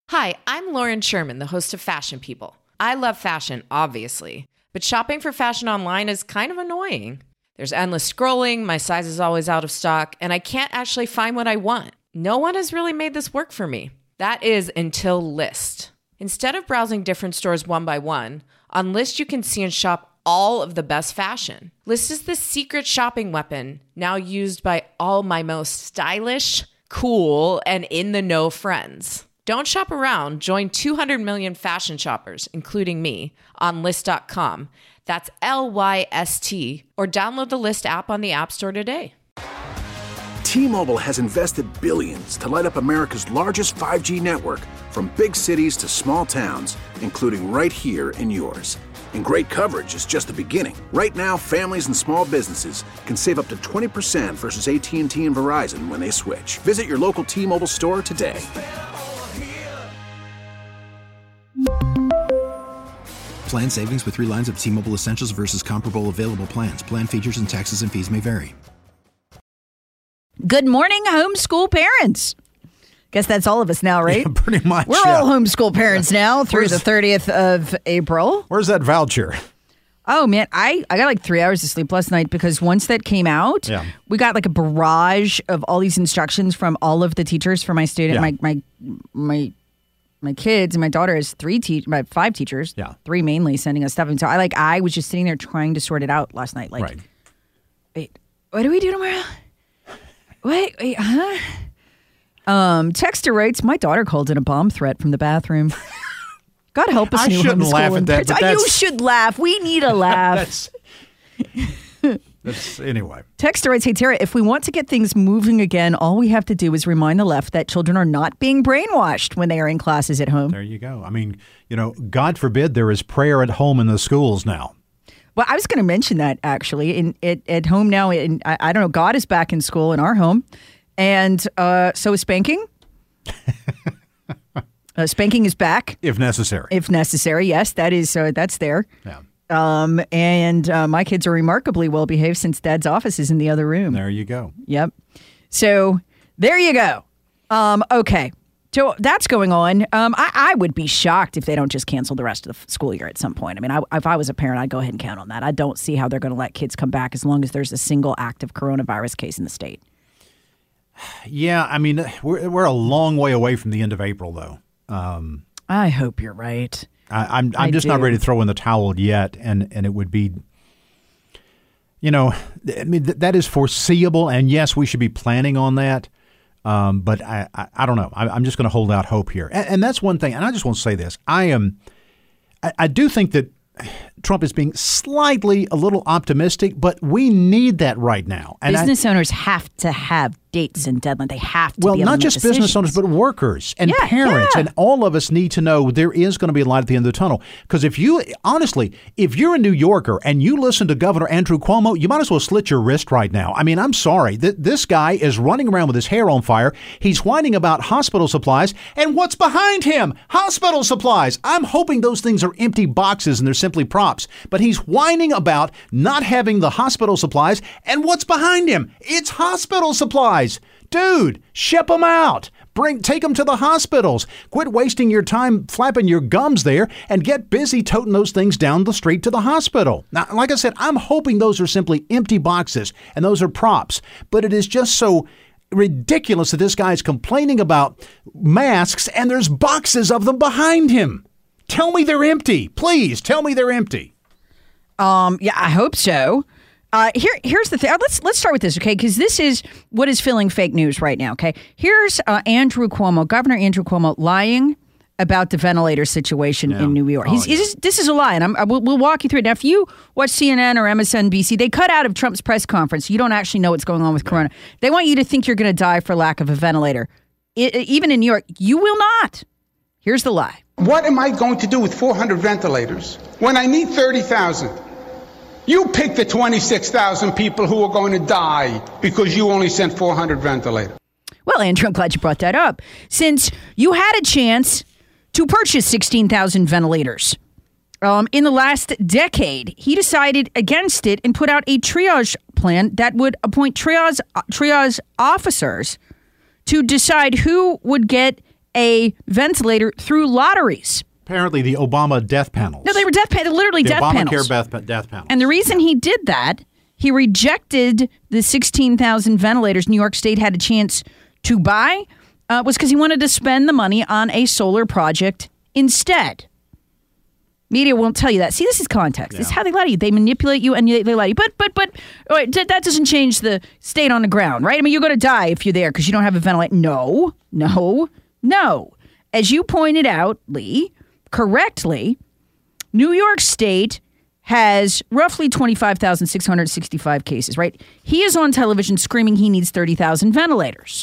Hi, I'm Lauren Sherman, the host of Fashion People. I love fashion, obviously, but shopping for fashion online is kind of annoying. There's endless scrolling, my size is always out of stock, and I can't actually find what I want. No one has really made this work for me. That is until Lyst. Instead of browsing different stores one by one, on Lyst you can see and shop all of the best fashion. Lyst is the secret shopping weapon, now used by all my most stylish, cool, and in-the-know friends. Don't shop around. Join 200 million fashion shoppers, including me, on Lyst.com. That's Lyst, or download the Lyst app on the App Store today. T-Mobile has invested billions to light up America's largest 5G network, from big cities to small towns, including right here in yours. And great coverage is just the beginning. Right now, families and small businesses can save up to 20% versus AT&T and Verizon when they switch. Visit your local T-Mobile store today. Plan savings with 3 lines of T-Mobile Essentials versus comparable available plans. Plan features and taxes and fees may vary. Good morning, homeschool parents. Guess that's all of us now, right? Yeah, pretty much. We're all homeschool parents now through the 30th of April. Where's that voucher? Oh, man, I got like 3 hours of sleep last night because once that came out, we got like a barrage of all these instructions from all of the teachers for my student, my kids, and my daughter has 5 teachers, 3 mainly sending us stuff. And so I was just sitting there trying to sort it out last night. Like, wait, what do we do tomorrow? Wait, huh? Texter writes, my daughter called in a bomb threat from the bathroom. God help us. I shouldn't laugh at that. But you should laugh. We need a laugh. That's anyway. Texter writes, hey, Tara, if we want to get things moving again, all we have to do is remind the left that children are not being brainwashed when they are in classes at home. There you go. I mean, God forbid there is prayer at home in the schools now. Well, I was going to mention that actually. At home now, I don't know, God is back in school in our home. And so is spanking. Spanking is back. If necessary. If necessary, yes, that's there. Yeah. And my kids are remarkably well behaved since Dad's office is in the other room. There you go. Yep. So there you go. Okay. So that's going on. I would be shocked if they don't just cancel the rest of the school year at some point. I mean, if I was a parent, I'd go ahead and count on that. I don't see how they're going to let kids come back as long as there's a single active coronavirus case in the state. Yeah, I mean, we're a long way away from the end of April, though. I hope you're right. I'm just not ready to throw in the towel yet, and it would be, I mean, that is foreseeable, and yes, we should be planning on that. But I don't know. I'm just going to hold out hope here, and that's one thing. And I just want to say this: I do think that Trump is being a little optimistic, but we need that right now. And business owners have to have dates and deadlines. They have to be able to not make just decisions. business owners, but workers and parents. And all of us need to know there is going to be a light at the end of the tunnel. Because if you're a New Yorker and you listen to Governor Andrew Cuomo, you might as well slit your wrist right now. I mean, I'm sorry. This guy is running around with his hair on fire. He's whining about hospital supplies. And what's behind him? Hospital supplies. I'm hoping those things are empty boxes and they're simply props. But he's whining about not having the hospital supplies. And what's behind him? It's hospital supplies. Dude, ship them out. Take them to the hospitals. Quit wasting your time flapping your gums there and get busy toting those things down the street to the hospital. Now, like I said, I'm hoping those are simply empty boxes and those are props. But it is just so ridiculous that this guy is complaining about masks and there's boxes of them behind him. Tell me they're empty. Please tell me they're empty. Yeah, I hope so. Here's the thing. Let's start with this, okay? Because this is what is filling fake news right now, okay? Here's Andrew Cuomo, Governor Andrew Cuomo, lying about the ventilator situation in New York. This is a lie, and we'll walk you through it. Now, if you watch CNN or MSNBC, they cut out of Trump's press conference. You don't actually know what's going on with corona. They want you to think you're going to die for lack of a ventilator. Even in New York, you will not. Here's the lie. What am I going to do with 400 ventilators when I need 30,000? You pick the 26,000 people who are going to die because you only sent 400 ventilators. Well, Andrew, I'm glad you brought that up. Since you had a chance to purchase 16,000 ventilators in the last decade, he decided against it and put out a triage plan that would appoint triage officers to decide who would get a ventilator through lotteries. Apparently, the Obama death panels. No, they were literally death panels. The Obamacare death panels. And the reason he did that, he rejected the 16,000 ventilators New York State had a chance to buy, was because he wanted to spend the money on a solar project instead. Media won't tell you that. See, this is context. This is how they lie to you. They manipulate you and they lie to you. But that doesn't change the state on the ground, right? I mean, you're going to die if you're there because you don't have a ventilator. No. As you pointed out, Lee, correctly, New York State has roughly 25,665 cases, right? He is on television screaming he needs 30,000 ventilators.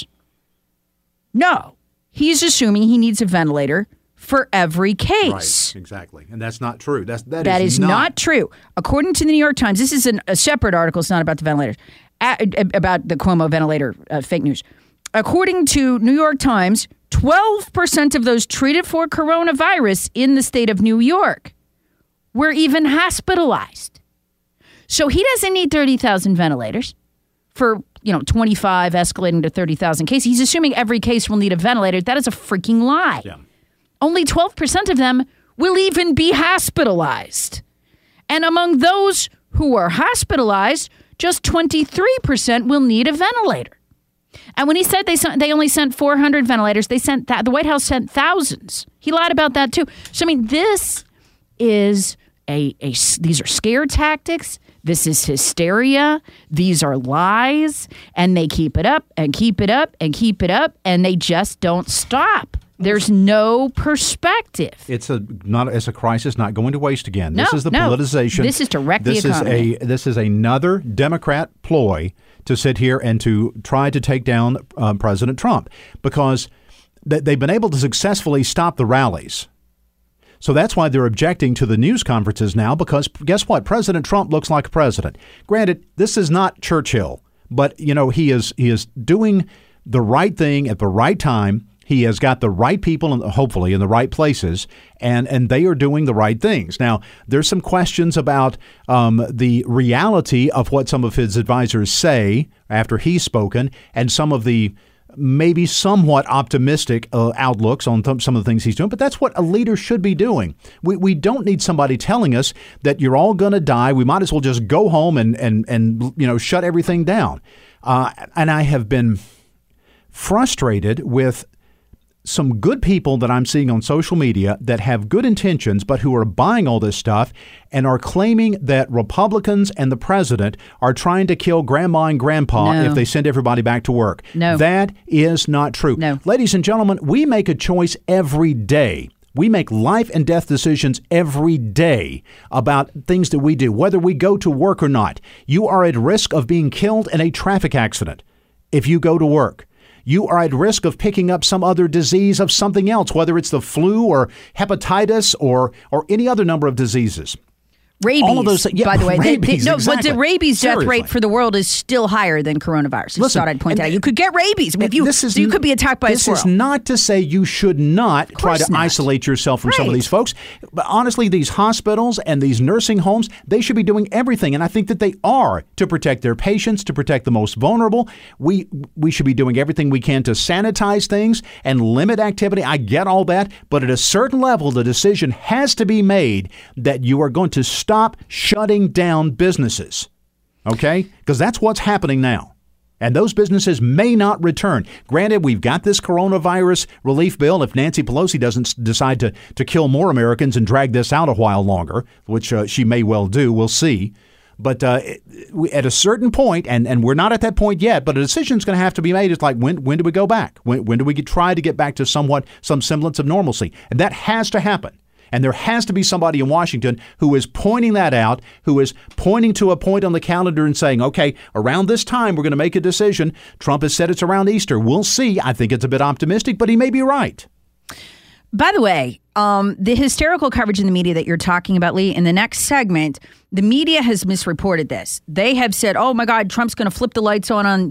No, he's assuming he needs a ventilator for every case. Right, exactly. And that's not true. That is not true. According to the New York Times, this is a separate article. It's not about the ventilators, about the Cuomo ventilator fake news. According to New York Times, 12% of those treated for coronavirus in the state of New York were even hospitalized. So he doesn't need 30,000 ventilators for, 25 escalating to 30,000 cases. He's assuming every case will need a ventilator. That is a freaking lie. Yeah. Only 12% of them will even be hospitalized. And among those who are hospitalized, just 23% will need a ventilator. And when he said they only sent 400 ventilators, the White House sent thousands. He lied about that too. So I mean, this is these are scare tactics. This is hysteria. These are lies, and they keep it up and keep it up and keep it up, and they just don't stop. There's no perspective. It's a crisis not going to waste again. This is the politicization. This is to wreck the economy. This is another Democrat ploy to sit here and to try to take down President Trump, because they've been able to successfully stop the rallies. So that's why they're objecting to the news conferences now, because guess what? President Trump looks like a president. Granted, this is not Churchill, but he is doing the right thing at the right time. He has got the right people, hopefully, in the right places, and they are doing the right things. Now, there's some questions about the reality of what some of his advisors say after he's spoken, and some of the maybe somewhat optimistic outlooks on some of the things he's doing. But that's what a leader should be doing. We don't need somebody telling us that you're all going to die. We might as well just go home and shut everything down. And I have been frustrated with some good people that I'm seeing on social media that have good intentions, but who are buying all this stuff and are claiming that Republicans and the president are trying to kill grandma and grandpa if they send everybody back to work. No. That is not true. No. Ladies and gentlemen, we make a choice every day. We make life and death decisions every day about things that we do, whether we go to work or not. You are at risk of being killed in a traffic accident if you go to work. You are at risk of picking up some other disease of something else, whether it's the flu or hepatitis or any other number of diseases. Rabies, all of those, by the way. Rabies, but the rabies death rate for the world is still higher than coronavirus. Listen, thought I'd point out. You could get rabies. You could be attacked by a squirrel. This is not to say you should not try to isolate yourself from some of these folks. But honestly, these hospitals and these nursing homes, they should be doing everything. And I think that they are to protect their patients, to protect the most vulnerable. We should be doing everything we can to sanitize things and limit activity. I get all that. But at a certain level, the decision has to be made that you are going to stop shutting down businesses, okay? Because that's what's happening now. And those businesses may not return. Granted, we've got this coronavirus relief bill. If Nancy Pelosi doesn't decide to kill more Americans and drag this out a while longer, which she may well do, we'll see. But at a certain point, and we're not at that point yet, but a decision's going to have to be made. It's like, when do we go back? When do we try to get back to some semblance of normalcy? And that has to happen. And there has to be somebody in Washington who is pointing that out, who is pointing to a point on the calendar and saying, okay, around this time, we're going to make a decision. Trump has said it's around Easter. We'll see. I think it's a bit optimistic, but he may be right. By the way, the hysterical coverage in the media that you're talking about, Lee, in the next segment, the media has misreported this. They have said, oh, my God, Trump's going to flip the lights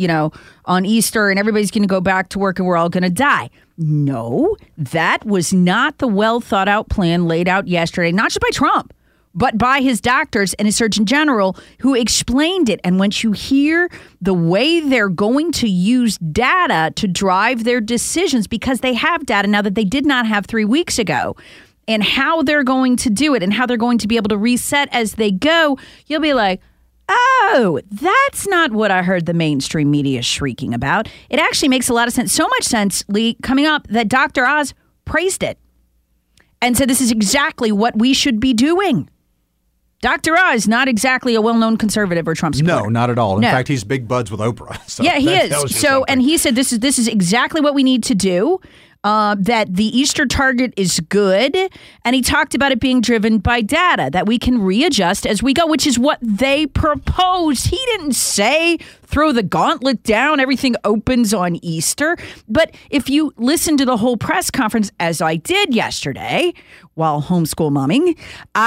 on Easter and everybody's going to go back to work and we're all going to die. No, that was not the well thought out plan laid out yesterday, not just by Trump, but by his doctors and his Surgeon General who explained it. And once you hear the way they're going to use data to drive their decisions, because they have data now that they did not have 3 weeks ago, and how they're going to do it and how they're going to be able to reset as they go, you'll be like, oh, that's not what I heard the mainstream media shrieking about. It actually makes a lot of sense. So much sense, Lee, coming up, that Dr. Oz praised it and said this is exactly what we should be doing. Dr. Oz, not exactly a well-known conservative or Trump supporter. No, not at all. In No. fact, he's big buds with Oprah. So yeah, he is. So, something. and he said this is exactly what we need to do. That the Easter target is good, and he talked about it being driven by data, that we can readjust as we go, which is what they proposed. He didn't say throw the gauntlet down, everything opens on Easter. But if you listen to the whole press conference, as I did yesterday while homeschool momming,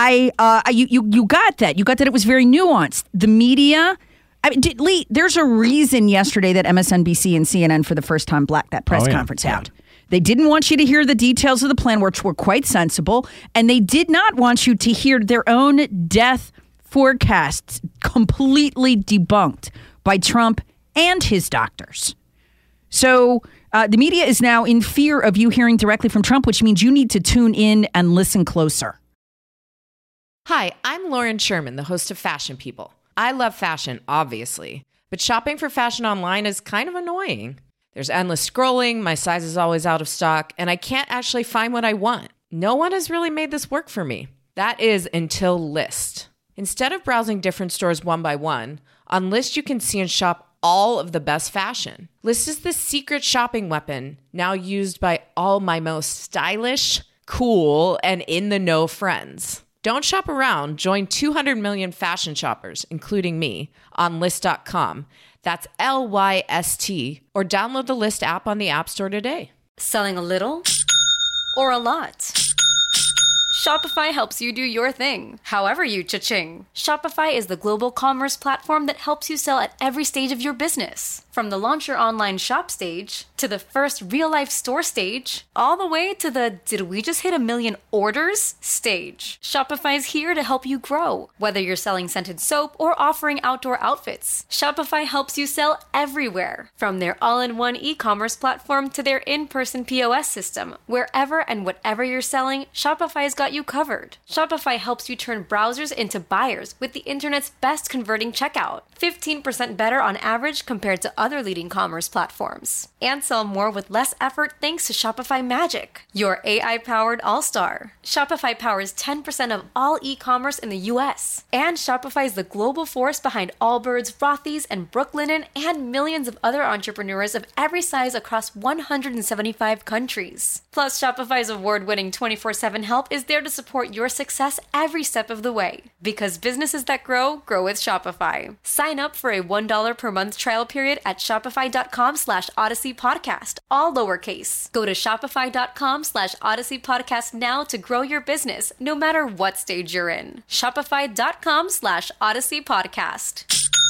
you got that. You got that it was very nuanced. The media... I mean, Lee, there's a reason yesterday that MSNBC and CNN for the first time blacked that press conference out. They didn't want you to hear the details of the plan, which were quite sensible, and they did not want you to hear their own death forecasts completely debunked by Trump and his doctors. So the media is now in fear of you hearing directly from Trump, which means you need to tune in and listen closer. Hi, I'm Lauren Sherman, the host of Fashion People. I love fashion, obviously, but shopping for fashion online is kind of annoying. There's endless scrolling, my size is always out of stock, and I can't actually find what I want. No one has really made this work for me. That is until Lyst. Instead of browsing different stores one by one, on Lyst you can see and shop all of the best fashion. Lyst is the secret shopping weapon now used by all my most stylish, cool, and in-the-know friends. Don't shop around. Join 200 million fashion shoppers, including me, on Lyst.com. That's LYST, or download the Lyst app on the App Store today. Selling a little or a lot? Shopify helps you do your thing, however you cha-ching. Shopify is the global commerce platform that helps you sell at every stage of your business. From the launch your online shop stage, to the first real-life store stage, all the way to the did we just hit 1 million orders stage. Shopify's here to help you grow. Whether you're selling scented soap or offering outdoor outfits, Shopify helps you sell everywhere. From their all-in-one e-commerce platform to their in-person POS system, wherever and whatever you're selling, Shopify's got you covered. Shopify helps you turn browsers into buyers with the internet's best converting checkout. 15% better on average compared to other leading commerce platforms. And sell more with less effort thanks to Shopify Magic, your AI-powered all-star. Shopify powers 10% of all e-commerce in the U.S. And Shopify is the global force behind Allbirds, Rothy's, and Brooklinen, and millions of other entrepreneurs of every size across 175 countries. Plus, Shopify's award-winning 24/7 help is there to support your success every step of the way. Because businesses that grow with Shopify. Sign up for a $1 per month trial period at shopify.com/Odyssey Podcast, all lowercase. Go to shopify.com/Odyssey Podcast now to grow your business, no matter what stage you're in. Shopify.com/Odyssey Podcast.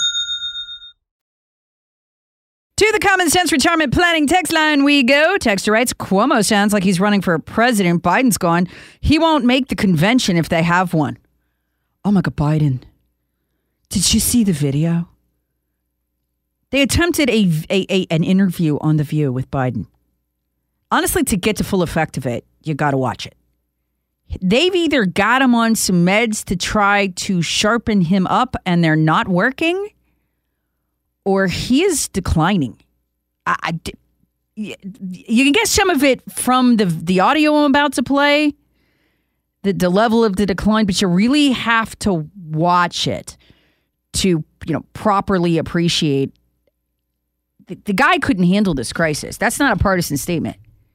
To the Common Sense Retirement Planning text line we go. Texter writes, Cuomo sounds like he's running for president. Biden's gone. He won't make the convention if they have one. Oh my God, Biden. Did you see the video? They attempted an interview on The View with Biden. Honestly, to get the full effect of it, you got to watch it. They've either got him on some meds to try to sharpen him up and they're not working, or he is declining. You can get some of it from the audio I'm about to play, the level of the decline, but you really have to watch it to properly appreciate. The guy couldn't handle this crisis. That's not a partisan statement.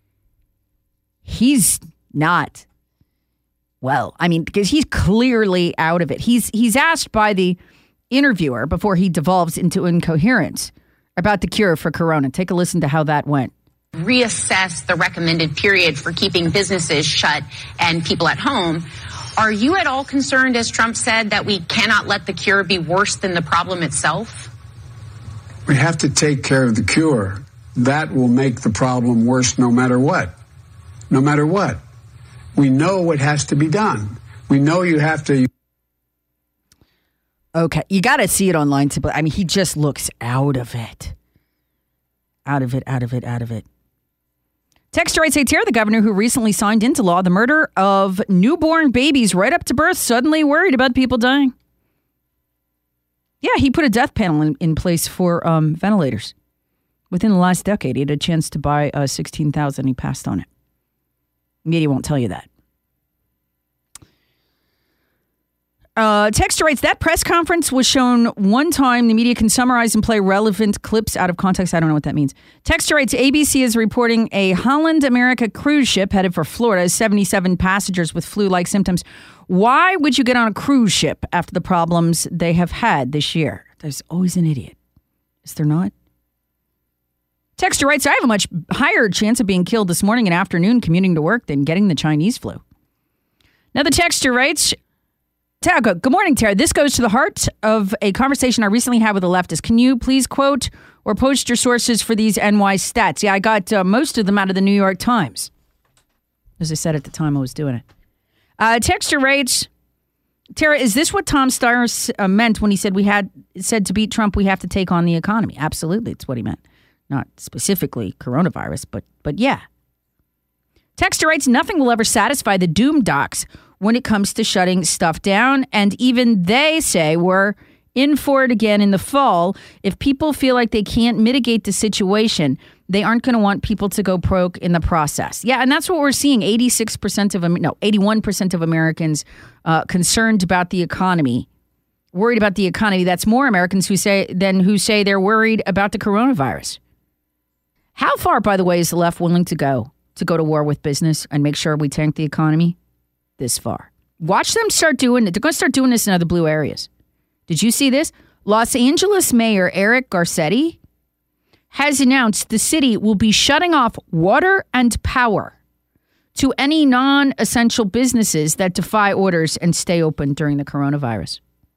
He's not well. I mean, because he's clearly out of it. He's asked by the interviewer before he devolves into incoherence about the cure for corona. Take a listen to how that went. Reassess the recommended period for keeping businesses shut and people at home. Are you at all concerned, as Trump said, that we cannot let the cure be worse than the problem itself? We have to take care of the cure. That will make the problem worse no matter what. No matter what. We know what has to be done. We know you have to Okay, you got to see it online. I mean, he just looks out of it. Out of it. Texter writes, hey, Tara, the governor who recently signed into law the murder of newborn babies right up to birth, suddenly worried about people dying. Yeah, he put a death panel in place for ventilators. Within the last decade, he had a chance to buy $16,000. He passed on it. Media won't tell you that. Texter writes, that press conference was shown one time. The media can summarize and play relevant clips out of context. I don't know what that means. Texter writes, ABC is reporting a Holland America cruise ship headed for Florida has 77 passengers with flu-like symptoms. Why would you get on a cruise ship after the problems they have had this year? There's always an idiot. Is there not? Texter writes, I have a much higher chance of being killed this morning and afternoon commuting to work than getting the Chinese flu. Now the texter writes, good morning, Tara. This goes to the heart of a conversation I recently had with a leftist. Can you please quote or post your sources for these NY stats? Yeah, I got most of them out of the New York Times. As I said at the time I was doing it. Texter writes, Tara, is this what Tom Steyer meant when he said to beat Trump, we have to take on the economy? Absolutely, it's what he meant. Not specifically coronavirus, but yeah. Texter writes, nothing will ever satisfy the doom docs when it comes to shutting stuff down. And even they say we're in for it again in the fall. If people feel like they can't mitigate the situation, they aren't going to want people to go broke in the process. Yeah, and that's what we're seeing. 81% of Americans concerned about the economy, worried about the economy. That's more Americans who say they're worried about the coronavirus. How far, by the way, is the left willing to go to war with business and make sure we tank the economy? This far. Watch them start doing it. They're going to start doing this in other blue areas. Did you see this? Los Angeles Mayor Eric Garcetti has announced the city will be shutting off water and power to any non-essential businesses that defy orders and stay open during the coronavirus.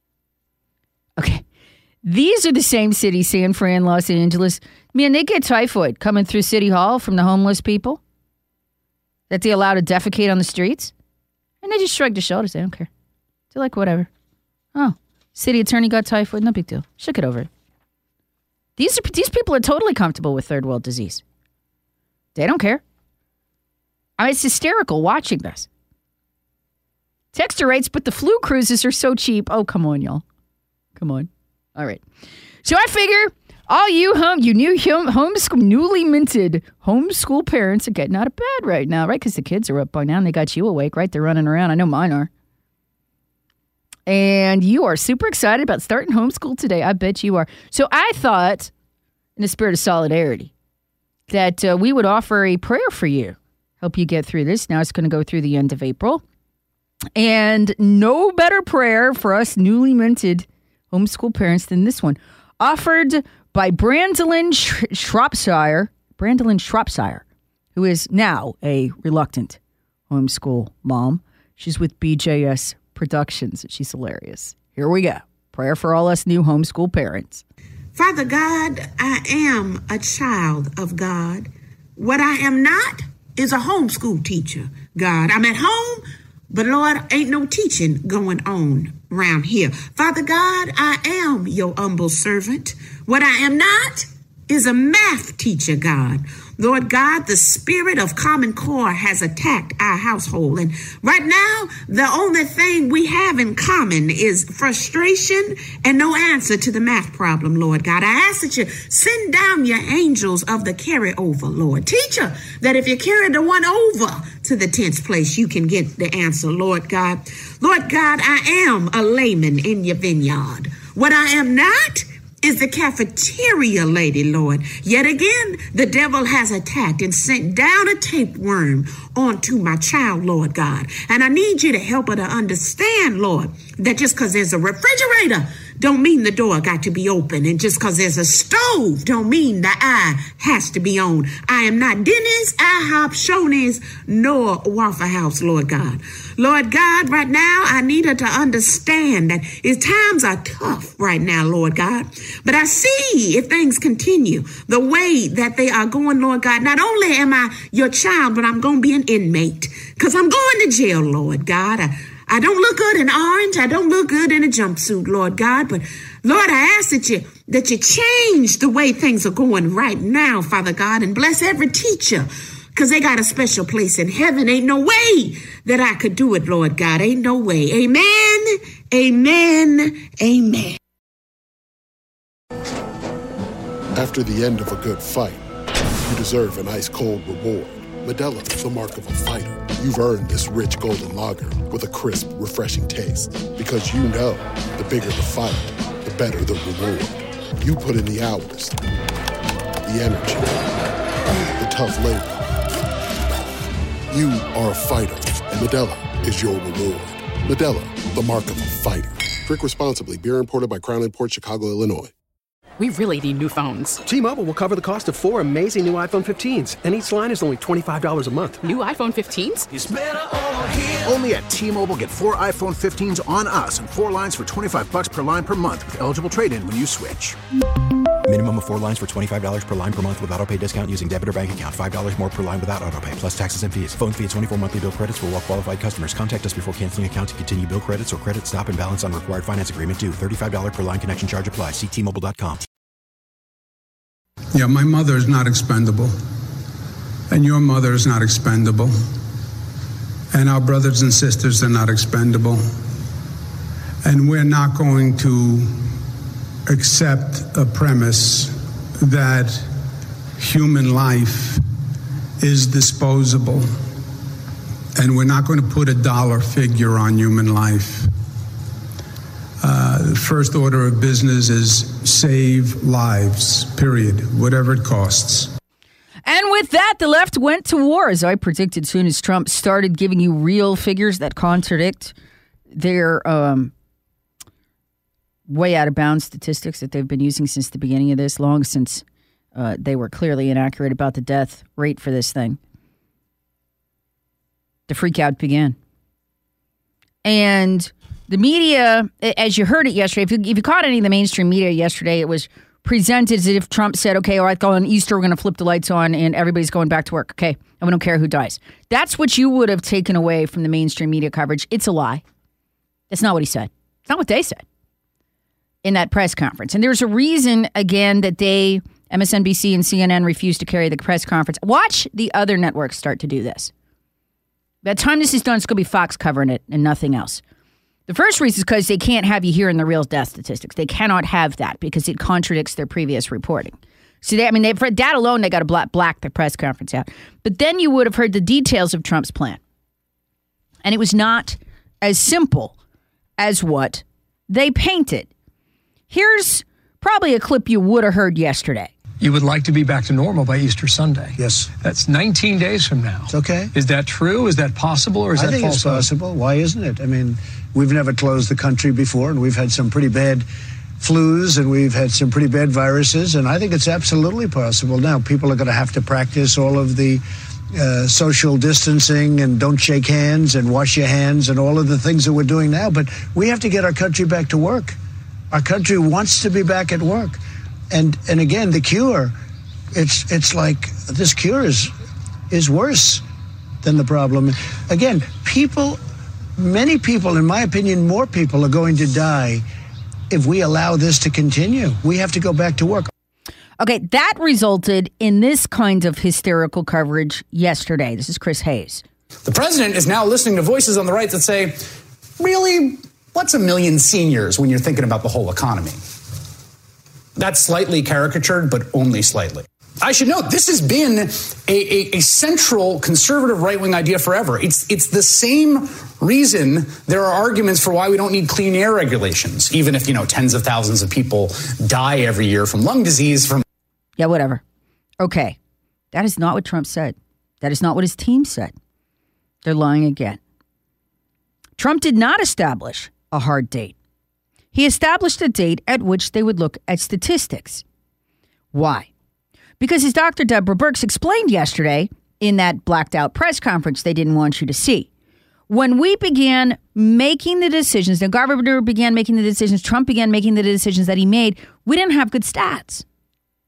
Okay. These are the same cities, San Fran, Los Angeles. Man, they get typhoid coming through City Hall from the homeless people that they allow to defecate on the streets. And they just shrug their shoulders. They don't care. They're like, whatever. Oh, city attorney got typhoid. No big deal. Shook it over. These people are totally comfortable with third world disease. They don't care. I mean, it's hysterical watching this. Texter writes, but the flu cruises are so cheap. Oh, come on, y'all. Come on. All right. So I figure all you newly minted homeschool parents are getting out of bed right now, right? Because the kids are up by now and they got you awake, right? They're running around. I know mine are. And you are super excited about starting homeschool today. I bet you are. So I thought, in the spirit of solidarity, that we would offer a prayer for you. Help you get through this. Now it's going to go through the end of April. And no better prayer for us newly minted homeschool parents than this one. Offered by Brandolyn Shropshire, who is now a reluctant homeschool mom. She's with BJS Productions. She's hilarious. Here we go. Prayer for all us new homeschool parents. Father God, I am a child of God. What I am not is a homeschool teacher, God. I'm at home, but Lord, ain't no teaching going on around here. Father God, I am your humble servant. What I am not is a math teacher, God. Lord God, the spirit of Common Core has attacked our household. And right now, the only thing we have in common is frustration and no answer to the math problem, Lord God. I ask that you send down your angels of the carryover, Lord. Teacher, that if you carry the one over to the 10th place, you can get the answer, Lord God. Lord God, I am a layman in your vineyard. What I am not is the cafeteria lady, Lord. Yet again, the devil has attacked and sent down a tapeworm onto my child, Lord God. And I need you to help her to understand, Lord, that just because there's a refrigerator don't mean the door got to be open. And just because there's a stove don't mean the eye has to be on. I am not Denny's, IHOP, Shoney's, nor Waffle House, Lord God. Lord God, right now, I need her to understand that times are tough right now, Lord God. But I see if things continue the way that they are going, Lord God, not only am I your child, but I'm going to be an inmate because I'm going to jail, Lord God. I don't look good in orange. I don't look good in a jumpsuit, Lord God. But Lord, I ask that you change the way things are going right now, Father God, and bless every teacher, because they got a special place in heaven. Ain't no way that I could do it, Lord God. Ain't no way. Amen, amen, amen. After the end of a good fight, you deserve an ice-cold reward. Modelo, the mark of a fighter. You've earned this rich golden lager with a crisp, refreshing taste. Because you know, the bigger the fight, the better the reward. You put in the hours, the energy, the tough labor. You are a fighter, and Modelo is your reward. Modelo, the mark of a fighter. Drink responsibly. Beer imported by Crown Imports, Chicago, Illinois. We really need new phones. T-Mobile will cover the cost of 4 amazing new iPhone 15s, and each line is only $25 a month. New iPhone 15s? It's better over here. Only at T-Mobile, get 4 iPhone 15s on us and 4 lines for $25 per line per month with eligible trade-in when you switch. Minimum of 4 lines for $25 per line per month with autopay discount using debit or bank account. $5 more per line without autopay, plus taxes and fees. Phone fee at 24 monthly bill credits for well-qualified customers. Contact us before canceling account to continue bill credits or credit stop and balance on required finance agreement due. $35 per line connection charge applies. See T-Mobile.com. Yeah, my mother is not expendable. And your mother is not expendable. And our brothers and sisters are not expendable. And we're not going to accept a premise that human life is disposable. And we're not going to put a dollar figure on human life. The first order of business is save lives, period, whatever it costs. And with that, the left went to war, as I predicted, soon as Trump started giving you real figures that contradict their way out of bounds statistics that they've been using since the beginning of this, long since they were clearly inaccurate about the death rate for this thing. The freak out began. And the media, as you heard it yesterday, if you caught any of the mainstream media yesterday, it was presented as if Trump said, okay, all right, on Easter, we're going to flip the lights on and everybody's going back to work. Okay, and we don't care who dies. That's what you would have taken away from the mainstream media coverage. It's a lie. That's not what he said. It's not what they said in that press conference. And there's a reason, again, that MSNBC and CNN refused to carry the press conference. Watch the other networks start to do this. By the time this is done, it's going to be Fox covering it and nothing else. The first reason is because they can't have you hearing the real death statistics. They cannot have that because it contradicts their previous reporting. So, for that alone, they got to black the press conference out. But then you would have heard the details of Trump's plan. And it was not as simple as what they painted. Here's probably a clip you would have heard yesterday. You would like to be back to normal by Easter Sunday. Yes. That's 19 days from now. It's okay. Is that true? Is that possible? Or is that false? I think it's possible. Why isn't it? I mean, we've never closed the country before, and we've had some pretty bad flus, and we've had some pretty bad viruses, and I think it's absolutely possible. Now, people are going to have to practice all of the social distancing and don't shake hands and wash your hands and all of the things that we're doing now, but we have to get our country back to work. Our country wants to be back at work. And again, the cure, it's like this cure is worse than the problem. Again, many people, in my opinion, more people are going to die if we allow this to continue. We have to go back to work. Okay, that resulted in this kind of hysterical coverage yesterday. This is Chris Hayes. The president is now listening to voices on the right that say, really, what's a million seniors when you're thinking about the whole economy? That's slightly caricatured, but only slightly. I should note, this has been a central conservative right-wing idea forever. It's the same reason there are arguments for why we don't need clean air regulations, even if, tens of thousands of people die every year from lung disease. Yeah, whatever. Okay. That is not what Trump said. That is not what his team said. They're lying again. Trump did not establish a hard date. He established a date at which they would look at statistics. Why? Because as Dr. Deborah Birx explained yesterday in that blacked out press conference they didn't want you to see, when we began making the decisions, the governor began making the decisions, Trump began making the decisions that he made, we didn't have good stats.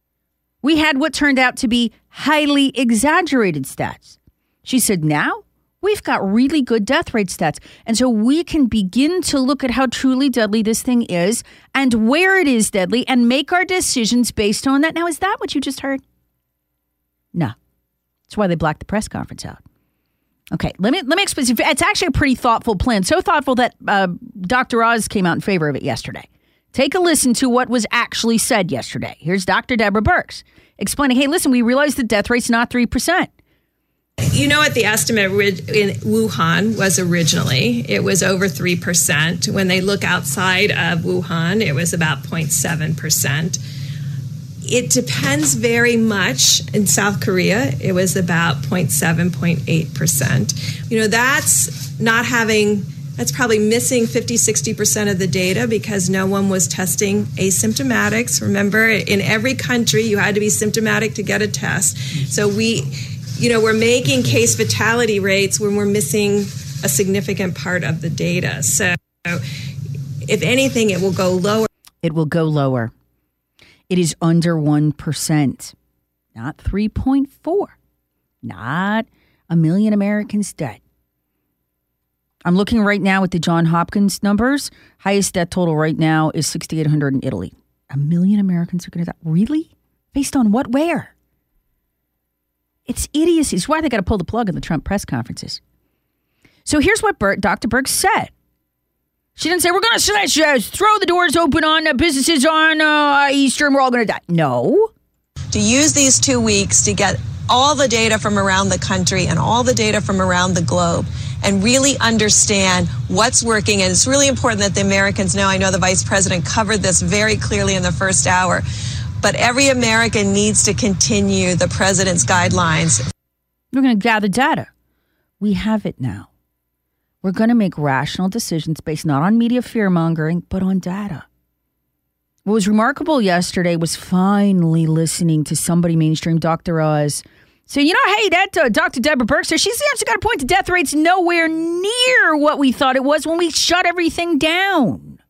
We had what turned out to be highly exaggerated stats. She said, now We've got really good death rate stats. And so we can begin to look at how truly deadly this thing is and where it is deadly and make our decisions based on that. Now, is that what you just heard? No. That's why they blacked the press conference out. Okay, let me explain. It's actually a pretty thoughtful plan. So thoughtful that Dr. Oz came out in favor of it yesterday. Take a listen to what was actually said yesterday. Here's Dr. Deborah Birx explaining, hey, listen, we realize the death rate's not 3%. You know what the estimate in Wuhan was originally? It was over 3%. When they look outside of Wuhan, it was about 0.7%. It depends very much. In South Korea, it was about 0.7, 0.8%. You know, that's probably missing 50, 60% of the data because no one was testing asymptomatics. Remember, in every country, you had to be symptomatic to get a test. So we're making case fatality rates when we're missing a significant part of the data. So if anything, it will go lower. It will go lower. It is under 1%, not 3.4, not 1 million Americans dead. I'm looking right now at the Johns Hopkins numbers. Highest death total right now is 6,800 in Italy. 1 million Americans are going to die. Really? Based on what? Where? It's idiocy. It's why they got to pull the plug in the Trump press conferences. So here's what Dr. Birx said. She didn't say, we're going to throw the doors open on businesses on Easter and we're all going to die. No. To use these 2 weeks to get all the data from around the country and all the data from around the globe and really understand what's working. And it's really important that the Americans know. I know the Vice President covered this very clearly in the first hour. But every American needs to continue the president's guidelines. We're going to gather data. We have it now. We're going to make rational decisions based not on media fear-mongering, but on data. What was remarkable yesterday was finally listening to somebody mainstream, Dr. Oz, say, hey, that Dr. Deborah Birx, she's actually got a point. The death rate's nowhere near what we thought it was when we shut everything down.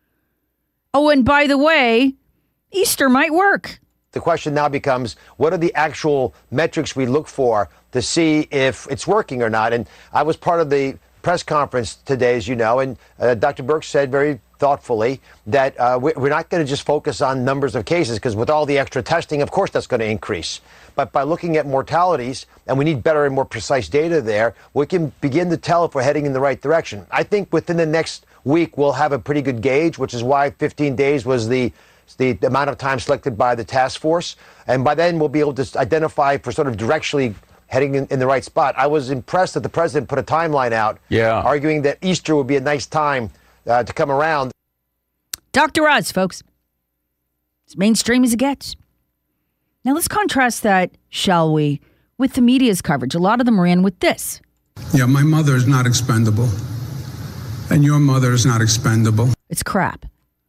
Oh, and by the way, Easter might work. The question now becomes, what are the actual metrics we look for to see if it's working or not? And I was part of the press conference today, as you know, and Dr. Birx said very thoughtfully that we're not going to just focus on numbers of cases, because with all the extra testing, of course, that's going to increase. But by looking at mortalities, and we need better and more precise data there, we can begin to tell if we're heading in the right direction. I think within the next week, we'll have a pretty good gauge, which is why 15 days was the amount of time selected by the task force. And by then, we'll be able to identify for sort of directionally heading in the right spot. I was impressed that the president put a timeline out, arguing that Easter would be a nice time to come around. Dr. Oz, folks. As mainstream as it gets. Now let's contrast that, shall we, with the media's coverage. A lot of them ran with this. Yeah, my mother is not expendable. And your mother is not expendable. It's crap.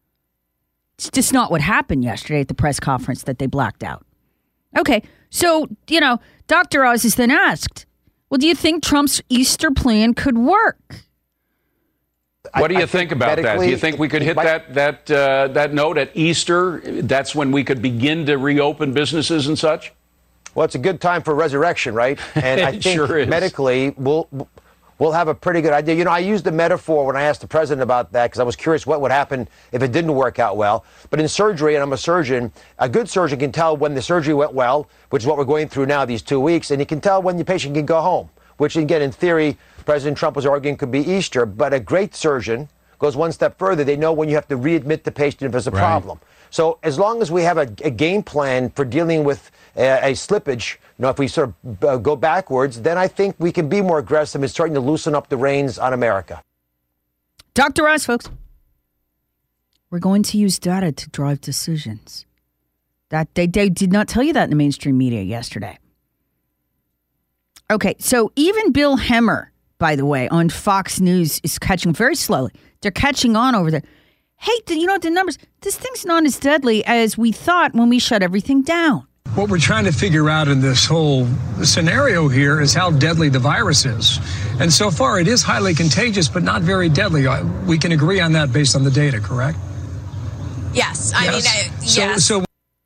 It's just not what happened yesterday at the press conference that they blacked out. Okay, so, Dr. Oz is then asked, well, do you think Trump's Easter plan could work? What do you think about that? Do you think we could hit that note at Easter? That's when we could begin to reopen businesses and such? Well, it's a good time for resurrection, right? And I think sure is. Medically, we'll have a pretty good idea. I used a metaphor when I asked the president about that because I was curious what would happen if it didn't work out well. But in surgery, and I'm a surgeon, a good surgeon can tell when the surgery went well, which is what we're going through now these 2 weeks, and he can tell when the patient can go home, which, again, in theory, President Trump was arguing could be Easter. But a great surgeon goes one step further. They know when you have to readmit the patient if there's a problem. So as long as we have a game plan for dealing with a slippage, if we sort of go backwards, then I think we can be more aggressive in starting to loosen up the reins on America. Dr. Oz, folks. We're going to use data to drive decisions. That they did not tell you that in the mainstream media yesterday. Okay, so even Bill Hemmer, by the way, on Fox News is catching very slowly. They're catching on over there. Hey, the numbers, this thing's not as deadly as we thought when we shut everything down. What we're trying to figure out in this whole scenario here is how deadly the virus is. And so far, it is highly contagious, but not very deadly. We can agree on that based on the data, correct? Yes. Yes. So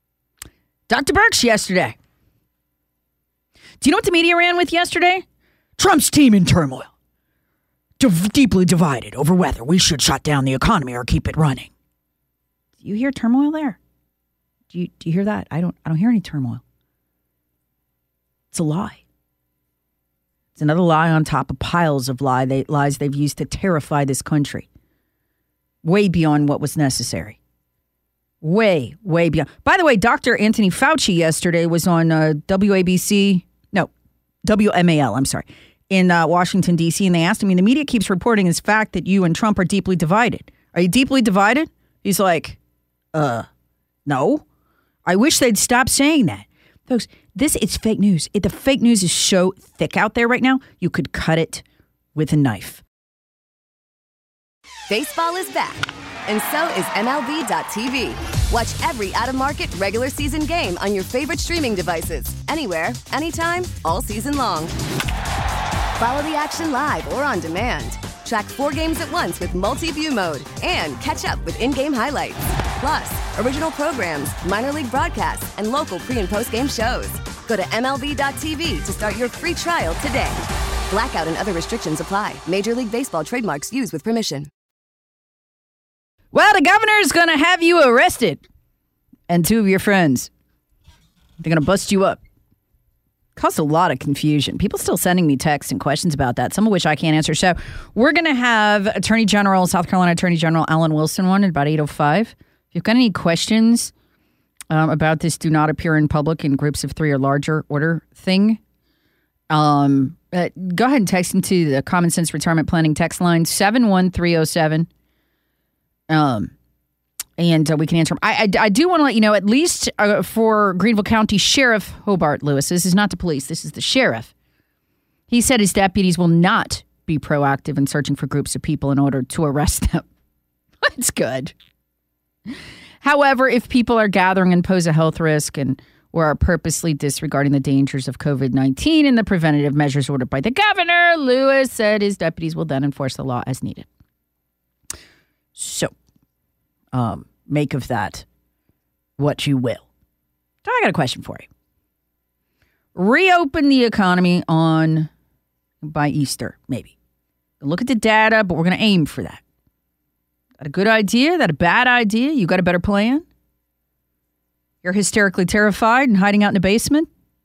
Dr. Birx yesterday. Do you know what the media ran with yesterday? Trump's team in turmoil. Deeply divided over whether we should shut down the economy or keep it running. Do you hear turmoil there? Do you hear that? I don't hear any turmoil. It's a lie. It's another lie on top of piles of lies they've used to terrify this country. Way beyond what was necessary. Way beyond. By the way, Dr. Anthony Fauci yesterday was on WMAL, I'm sorry, in Washington, D.C., and they asked him, the media keeps reporting this fact that you and Trump are deeply divided. Are you deeply divided? He's like, no. I wish they'd stop saying that. Folks, it's fake news. The fake news is so thick out there right now, you could cut it with a knife. Baseball is back, and so is MLB.tv. Watch every out-of-market regular season game on your favorite streaming devices, anywhere, anytime, all season long. Follow the action live or on demand. Track 4 games at once with multi-view mode and catch up with in-game highlights. Plus, original programs, minor league broadcasts, and local pre- and post-game shows. Go to MLB.tv to start your free trial today. Blackout and other restrictions apply. Major League Baseball trademarks used with permission. Well, the governor's going to have you arrested. And 2 of your friends. They're going to bust you up. Caused a lot of confusion. People still sending me texts and questions about that, some of which I can't answer. So we're going to have South Carolina Attorney General Alan Wilson on at about 8:05. If you've got any questions about this do not appear in public in groups of 3 or larger order thing, go ahead and text him to the Common Sense Retirement Planning text line, 71307. And we can answer them. I do want to let you know, at least for Greenville County Sheriff Hobart Lewis, this is not the police, this is the sheriff. He said his deputies will not be proactive in searching for groups of people in order to arrest them. That's good. However, if people are gathering and pose a health risk or are purposely disregarding the dangers of COVID-19 and the preventative measures ordered by the governor, Lewis said his deputies will then enforce the law as needed. So, make of that what you will. So I got a question for you. Reopen the economy by Easter, maybe. Look at the data, but we're going to aim for that. That a good idea? That a bad idea? You got a better plan? You're hysterically terrified and hiding out in the basement?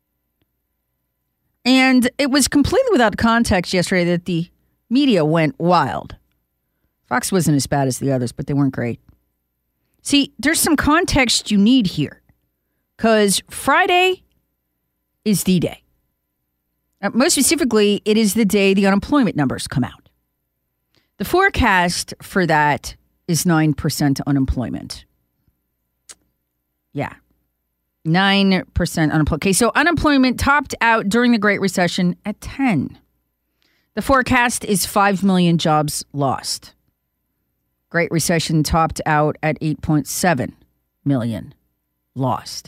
And it was completely without context yesterday that the media went wild. Fox wasn't as bad as the others, but they weren't great. See, there's some context you need here. Because Friday is the day. Most specifically, it is the day the unemployment numbers come out. The forecast for that is 9% unemployment. Yeah. 9% unemployment. Okay, so unemployment topped out during the Great Recession at 10. The forecast is 5 million jobs lost. Great Recession topped out at 8.7 million lost.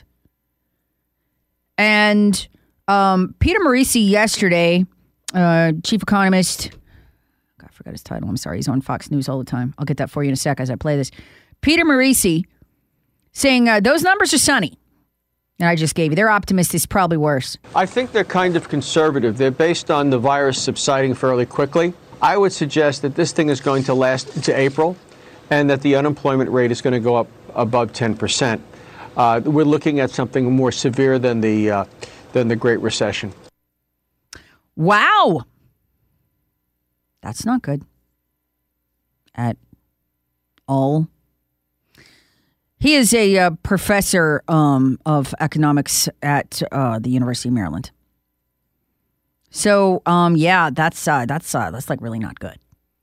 And Peter Morici yesterday, chief economist, I forgot his title. I'm sorry. He's on Fox News all the time. I'll get that for you in a sec as I play this. Peter Morici saying those numbers are sunny. And I just gave you. They're optimistic. It's probably worse. I think they're kind of conservative. They're based on the virus subsiding fairly quickly. I would suggest that this thing is going to last into April and that the unemployment rate is going to go up above 10%. We're looking at something more severe than the Great Recession. Wow. That's not good at all. He is a professor of economics at the University of Maryland. So, yeah, that's like really not good.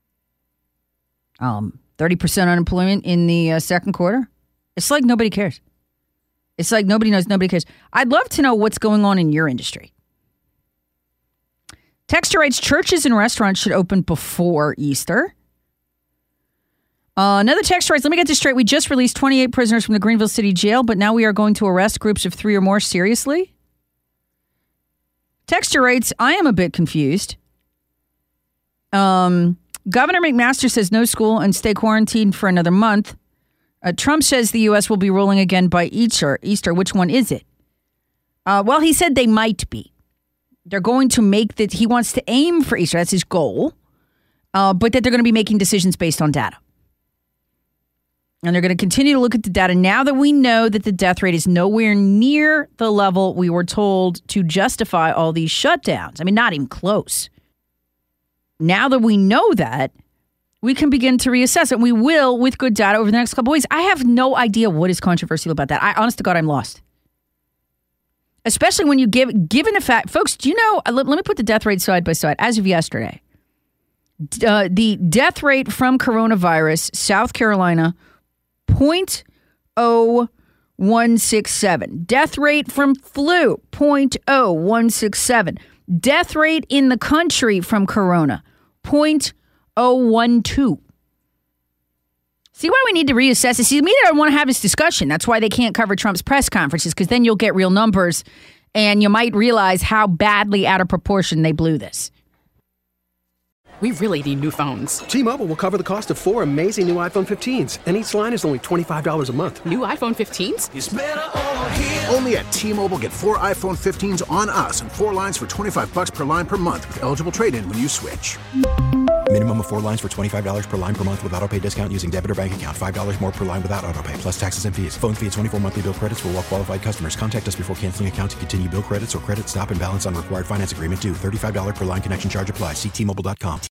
30% unemployment in the second quarter. It's like nobody cares. It's like nobody knows, nobody cares. I'd love to know what's going on in your industry. Texter writes, churches and restaurants should open before Easter. Another texter writes, let me get this straight. We just released 28 prisoners from the Greenville City Jail, but now we are going to arrest groups of 3 or more. Seriously? Texter writes, I am a bit confused. Governor McMaster says no school and stay quarantined for another month. Trump says the U.S. will be rolling again by Easter. Which one is it? Well, he said they might be. They're going to make that he wants to aim for Easter. That's his goal. But that they're going to be making decisions based on data. And they're going to continue to look at the data now that we know that the death rate is nowhere near the level we were told to justify all these shutdowns. I mean, not even close. Now that we know that, we can begin to reassess it. We will with good data over the next couple of weeks. I have no idea what is controversial about that. Honest to God, I'm lost. Especially when you given the fact, folks, do you know, let me put the death rate side by side. As of yesterday, the death rate from coronavirus, South Carolina, 0.0167. Death rate from flu, 0.0167. Death rate in the country from corona, 0.012. See why we need to reassess it? See, the media don't want to have this discussion. That's why they can't cover Trump's press conferences, because then you'll get real numbers and you might realize how badly out of proportion they blew this. We really need new phones. T-Mobile will cover the cost of 4 amazing new iPhone 15s, and each line is only $25 a month. New iPhone 15s? It's better over here. Only at T-Mobile, get 4 iPhone 15s on us and 4 lines for $25 per line per month with eligible trade-in when you switch. Minimum of 4 lines for $25 per line per month with autopay discount using debit or bank account. $5 more per line without autopay, plus taxes and fees. Phone fee at 24 monthly bill credits for well-qualified customers. Contact us before canceling account to continue bill credits or credit stop and balance on required finance agreement due. $35 per line connection charge applies. See T-Mobile.com.